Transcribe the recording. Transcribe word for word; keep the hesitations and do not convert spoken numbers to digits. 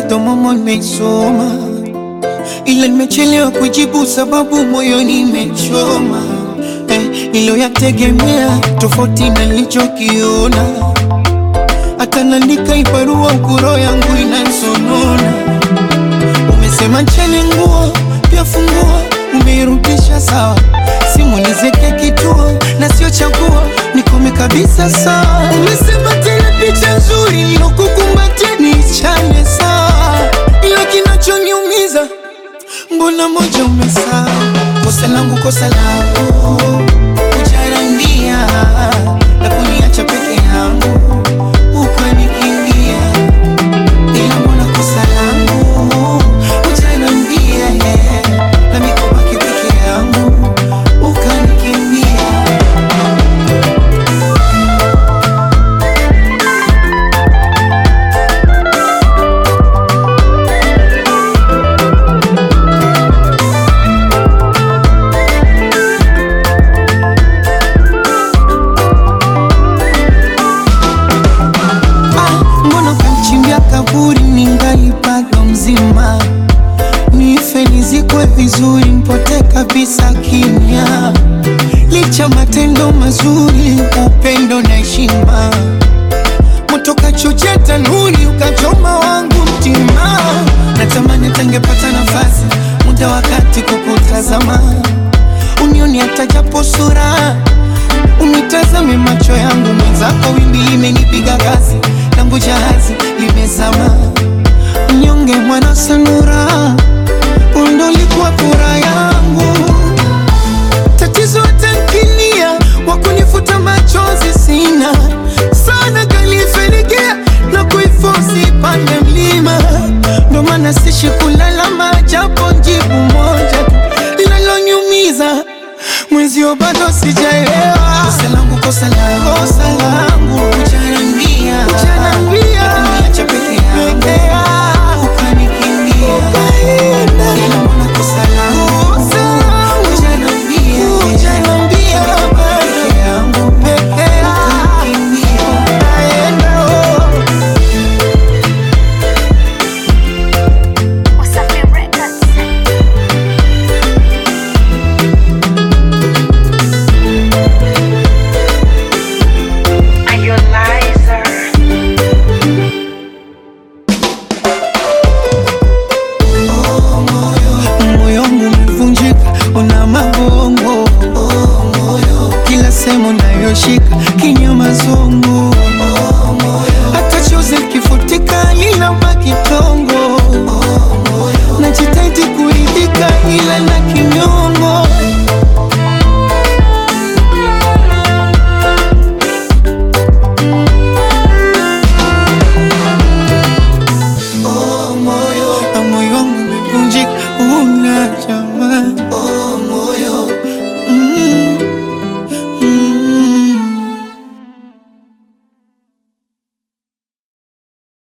bado momo nimesoma, ila nimechelewa kujibu sababu moyo nimechoma. Eh, niliyoyategemea tofauti na nilichokiona, hata naandika ibarua kuro yangu inansonona. Umesema ncheni nguo pia fungua, umeirudisha sawa, simu nizeke kituo na sio chagua, nikome kabisa sawa. Umesema tena picha nzuri nilokukumbatia nichane sawa, ila kinachoniumiza mbona moja umesahau. Kosa langu kosa langu kujarambia na kuniacha peke yangu ukanikimbia, ila mbona kosa langu kujarambia na mikobaki peke yangu ukanikimbia. Kaburi ningali bado mzima, nife nizikwe vizuri, mpote kabisa kimya. Licha matendo mazuri, upendo na heshima, moto kachochea tanuri ukachoma wangu mtima. Natamani tangepata nafasi, muda wakati kukutazama, unioni hata japo sura, unitazame macho yangu. Mwenzako wimbi imenipiga kasi, langu jahazi limezama. Mnyonge mwana sanura, undo likuwa furaha yangu. Tatizo tankinia, wakunifuta machozi sina. Sana kalifenikia na kuifosi pande mlima. Ndo maana sishi kulalama, japo jibu moja linaloniumiza mwenzio bado sijaelewa. Kosa langu kosa langu kosa langu